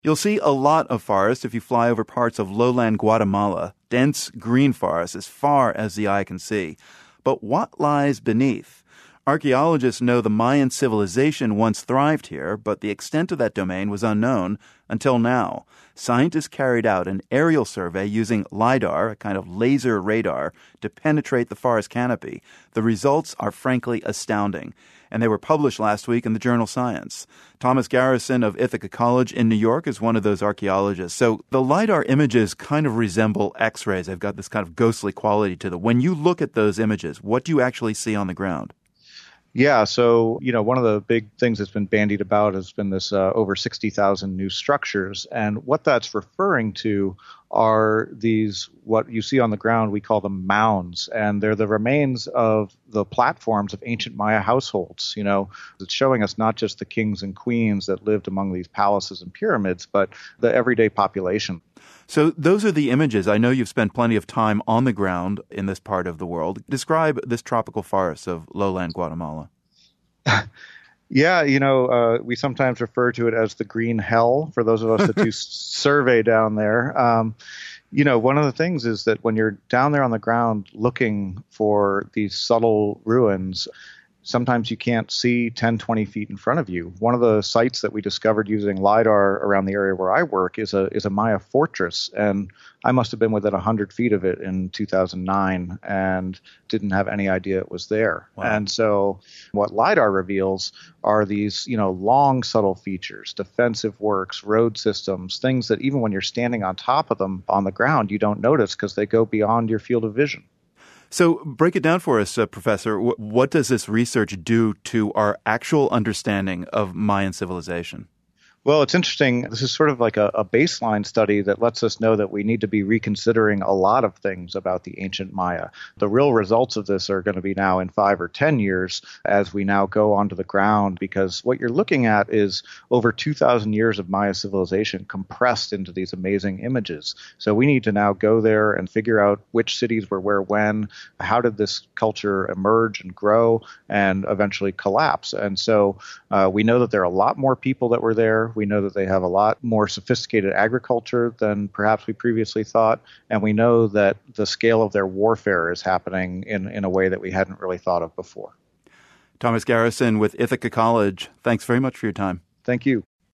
You'll see a lot of forest if you fly over parts of lowland Guatemala, dense green forest as far as the eye can see. But what lies beneath? Archaeologists know the Mayan civilization once thrived here, but the extent of that domain was unknown until now. Scientists carried out an aerial survey using LIDAR, a kind of laser radar, to penetrate the forest canopy. The results are frankly astounding, and they were published last week in the journal Science. Thomas Garrison of Ithaca College in New York is one of those archaeologists. So the LIDAR images kind of resemble X-rays. They've got this kind of ghostly quality to them. When you look at those images, what do you actually see on the ground? Yeah, so, one of the big things that's been bandied about has been this over 60,000 new structures. And what that's referring to are these, what you see on the ground, we call them mounds. And they're the remains of the platforms of ancient Maya households. It's showing us not just the kings and queens that lived among these palaces and pyramids, but the everyday population. So those are the images. I know you've spent plenty of time on the ground in this part of the world. Describe this tropical forest of lowland Guatemala. Yeah, we sometimes refer to it as the green hell for those of us that do survey down there. One of the things is that when you're down there on the ground looking for these subtle ruins, sometimes you can't see 10, 20 feet in front of you. One of the sites that we discovered using LIDAR around the area where I work is a Maya fortress. And I must have been within 100 feet of it in 2009 and didn't have any idea it was there. Wow. And so what LIDAR reveals are these, long, subtle features, defensive works, road systems, things that even when you're standing on top of them on the ground, you don't notice because they go beyond your field of vision. So break it down for us, Professor. What does this research do to our actual understanding of Mayan civilization? Well, it's interesting. This is sort of like a baseline study that lets us know that we need to be reconsidering a lot of things about the ancient Maya. The real results of this are going to be now in 5 or 10 years as we now go onto the ground, because what you're looking at is over 2,000 years of Maya civilization compressed into these amazing images. So we need to now go there and figure out which cities were where when, how did this culture emerge and grow and eventually collapse. And so we know that there are a lot more people that were there. We know that they have a lot more sophisticated agriculture than perhaps we previously thought. And we know that the scale of their warfare is happening in a way that we hadn't really thought of before. Thomas Garrison with Ithaca College, thanks very much for your time. Thank you.